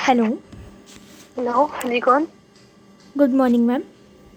Hello. Hello, हाँ जी, कौन? Good morning ma'am.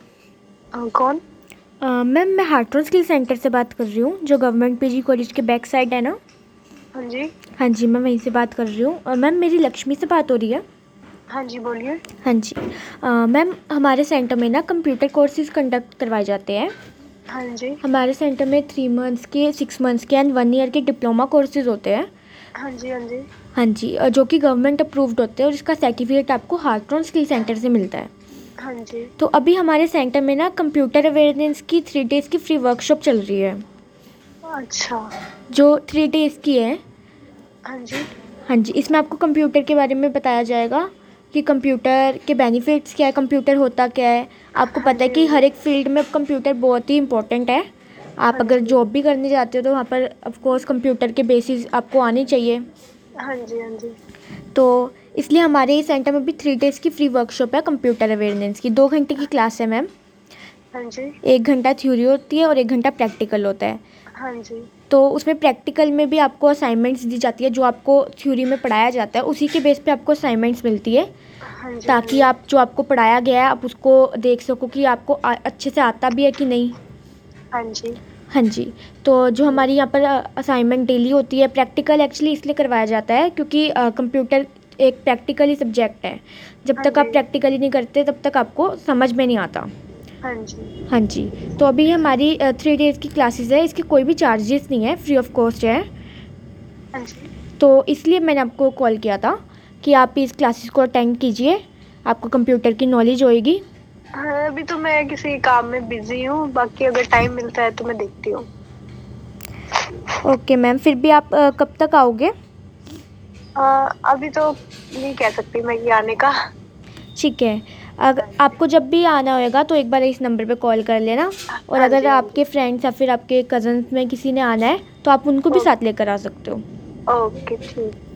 कौन? मैम मैं हार्ट्रॉन स्किल सेंटर से बात कर रही हूँ, जो गवर्नमेंट पीजी कॉलेज के बैक साइड है ना। हाँ जी। हाँ जी, मैं वहीं से बात कर रही हूँ। मैम मेरी लक्ष्मी से बात हो रही है? हाँ जी, बोलिए। हाँ जी। मैम हमारे सेंटर में ना कंप्यूटर कोर्सेज कंडक्ट करवाए जाते हैं। हाँ जी। हमारे सेंटर में 3 मंथ्स के, 6 मंथ्स के एंड 1 ईयर के डिप्लोमा कोर्सेज होते हैं। हाँ जी। हाँ जी। हाँ जी, जो कि गवर्नमेंट अप्रूव्ड होते हैं और इसका सर्टिफिकेट आपको हार्ट्रॉन स्किल सेंटर से मिलता है। हाँ जी। तो अभी हमारे सेंटर में ना कंप्यूटर अवेयरनेस की 3 डेज़ की फ्री वर्कशॉप चल रही है, अच्छा। जो 3 डेज़ की है। हाँ जी। हाँ जी, इसमें आपको कंप्यूटर के बारे में बताया जाएगा कि कंप्यूटर के बेनिफिट्स क्या है, कंप्यूटर होता क्या है। आपको हाँ पता है जी। हाँ कि जी। हर एक फील्ड में कंप्यूटर बहुत ही इंपॉर्टेंट है। आप हाँ अगर जी। जॉब भी करने जाते हो तो वहाँ पर ऑफ कोर्स कंप्यूटर के बेसिस आपको आने चाहिए। हाँ जी। हाँ जी। तो इसलिए हमारे इस सेंटर में भी 3 डेज़ की फ्री वर्कशॉप है कंप्यूटर अवेयरनेस की। 2 घंटे की क्लास है मैम। हाँ जी। 1 घंटा थ्योरी होती है और 1 घंटा प्रैक्टिकल होता है। हाँ जी। तो उसमें प्रैक्टिकल में भी आपको असाइनमेंट्स दी जाती है, जो आपको थ्योरी में पढ़ाया जाता है उसी के बेस पे आपको असाइनमेंट्स मिलती है, हाँ जी। हाँ ताकि जी। आप जो आपको पढ़ाया गया है आप उसको देख सको कि आपको अच्छे से आता भी है कि नहीं। हाँ जी। हाँ जी। तो जो हमारी यहाँ पर असाइनमेंट डेली होती है, प्रैक्टिकल एक्चुअली इसलिए करवाया जाता है क्योंकि कंप्यूटर एक प्रैक्टिकली सब्जेक्ट है। जब हाँ तक आप जी। प्रैक्टिकली नहीं करते तब तक आपको समझ में नहीं आता। हाँ जी। हाँ जी। तो अभी हमारी 3 डेज़ की क्लासेस है, इसके कोई भी चार्जेस नहीं है, फ्री ऑफ कॉस्ट है। हाँ जी। तो इसलिए मैंने आपको कॉल किया था कि आप इस क्लासेस को अटेंड कीजिए, आपको कंप्यूटर की नॉलेज होएगी। हाँ, अभी तो मैं किसी काम में बिजी हूँ, बाकी अगर टाइम मिलता है तो मैं देखती हूँ। ओके मैम, फिर भी आप कब तक आओगे? अभी तो नहीं कह सकती मैं कि आने का। ठीक है। अगर हाँ जी। आपको जब भी आना होएगा तो एक बार इस नंबर पे कॉल कर लेना। और हाँ अगर जी। हाँ आपके जी। फ्रेंड्स या फिर आपके कज़न्स में किसी ने आना है तो आप उनको भी ओ- साथ लेकर आ सकते हो। ओके, ठीक।